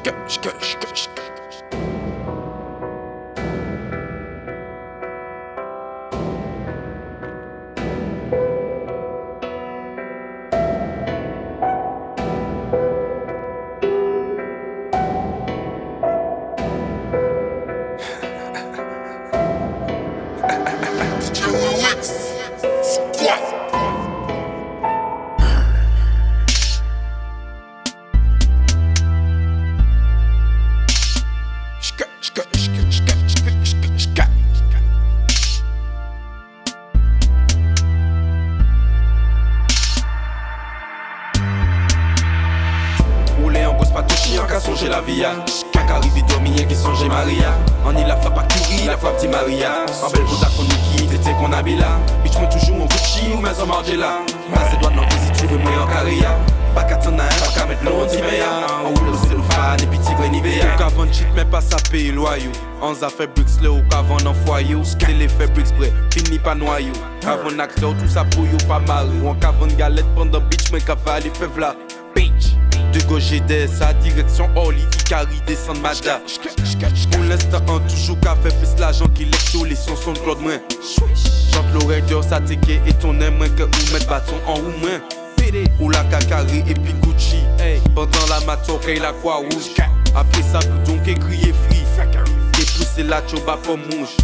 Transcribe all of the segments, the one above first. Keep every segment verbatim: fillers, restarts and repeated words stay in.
Songer la vie, quand arrive Dominique qui songe Maria. En il la fois pas courir, la fois petit Maria. En belle bouta qu'on nous quitte, t'étais qu'on habille là. Bitch, moi toujours mon Gucci ou maison Margiela. Passe doigt non, si tu veux moi en carrière. Pas qu'à ton âge, pas qu'à mettre l'on dit mais en haut le ciel fan et petit vrai nivea. Ou qu'avant cheat mais pas sa paye loyaux. On a fait bricks là ou qu'avant en foyer. C'est l'effet bricks prêt, fini pas noyau. Qu'avant acteur tout ça pour you pas marre. Ou en qu'avant galette pendant bitch mais cavale fait v'la. Bitch. De gauche des sa direction Oli Ikari descend Mada. Pour l'instant on toujours qu'à faire plus l'argent qu'il est tous les sons sont de Claude moins. Chante l'oreille de sa teke et ton aime moins que ou mettre bâton en ou moins. Ou la Kakari et puis Gucci. Pendant la matoke et la croix rouge. Après ça tout donc écrié free. Et pousser la choba pour mouche.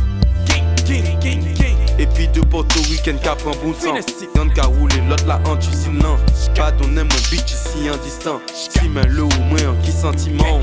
Et puis de Porto Ricain qui prend bon temps. Y'en qu'a roulé l'autre là en cuisinant. Pas donner mon bitch ici en distant. Si mais le ou moins qui sentiment.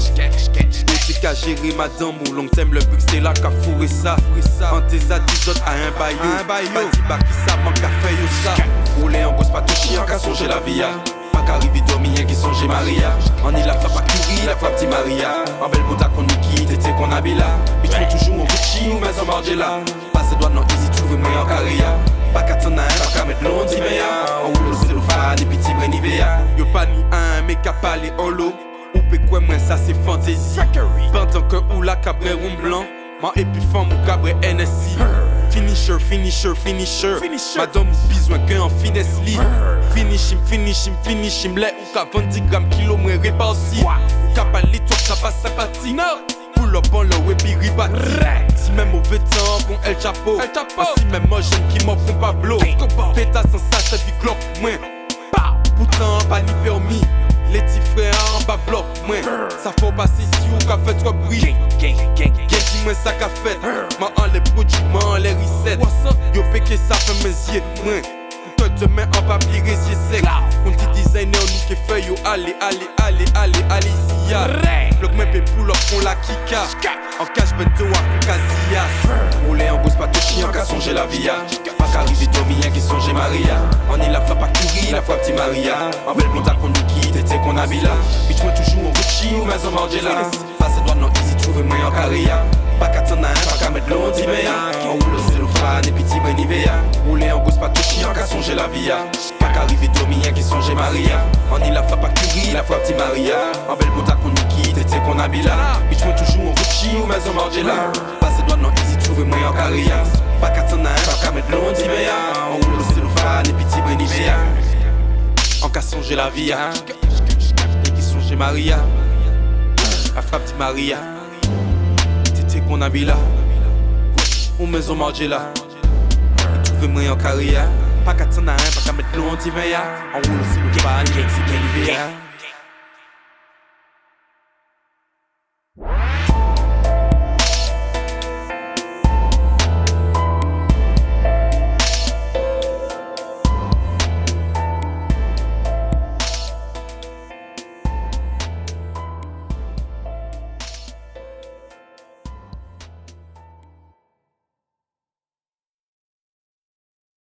Et t'es qu'à gérer madame ou long t'aimes le brick c'est là qu'a fourré ça. En tes adis autres à un baillot. Pas dit bah qui ça manque à faire yo ça. Rouler en gosse pas tout chien qu'à songer la vie. Pas qu'arriver Dominique qui songe Maria. En il la fois pas courir, la fois petit Maria. En belle bouta qu'on nous quitte, t'étais qu'on habille là. Bitch moi toujours mon Gucci ou maison Margiela. Passe doigt non easy tu veux moi en carrière. Pas qu'à ton âge, pas qu'à mettre l'on dit mais en haut le ciel fan et petit vrai nivea. Yo pas ni un mais qu'à parler en l'eau. Ou pe quoi moi ça c'est fantaisie. Pendant que ou la cabré rond blanc. Man et puis femme ou cabré N S I. Finisher, finisher, finisher. Madame besoin qu'un finesse li. Finish him, finish him, finish him. Lè ou ka vingt grammes kilo moins réparti. Ka parler toi ça pas sympathique. Pull up on le web ribati. Si même mauvais temps bon El Chapo. Si même moi j'aime qui m'offre un Pablo. Péta sans ça c'est vie clope moins. Pourtant pas ni permis. Les petits frères en bas bloc moins. Ça faut passer si ou qu'a fait trop bruit. Gang dis-moi ça qu'a fait. Ma en les produits, ma en les recettes. Yo péké ça fait mes yeux moins. Pour que demain en papier résier sec. On dit designer nous qui fait yo allez allez allez allez allez ici ya. Bloc même pe pull up on la kika. En cash bento à Casillas. Rouler en gosse pas tout chien qu'à songer la vie. Pas qu'arriver Dominique qui songe Maria. En il la fois pas courir, la fois petit Maria. En belle bouta qu'on nous quitte, t'étais qu'on habille là. Bitch moi toujours mon Gucci ou maison Margiela. Passe doigt non easy tu veux moi en carrière. Pas qu'à ton âge, pas qu'à mettre l'on dit mais en haut le ciel fan et petit vrai nivea. Rouler en gosse pas tout chien qu'à songer la vie. Pas qu'arriver Dominique qui songe Maria. En il la fois pas courir, la fois petit Maria. En belle bouta qu'on nous quitte, t'étais qu'on habille là. Bitch moi toujours mon Gucci ou maison Margiela. Passe doigt non easy tu veux moi en carrière. Pas qu'à ton âge, pas qu'à mettre l'on dit mais en haut le ciel fan et petit vrai nivea. En qu'à songer la vie. Et qui songe Maria. La frappe dit Maria. T'étais qu'on habille là. Ou maison Margiela. Tu veux moi en carrière. Pas qu'à ton âge, pas qu'à mettre l'on dit mais en haut le ciel fan et petit vrai nivea.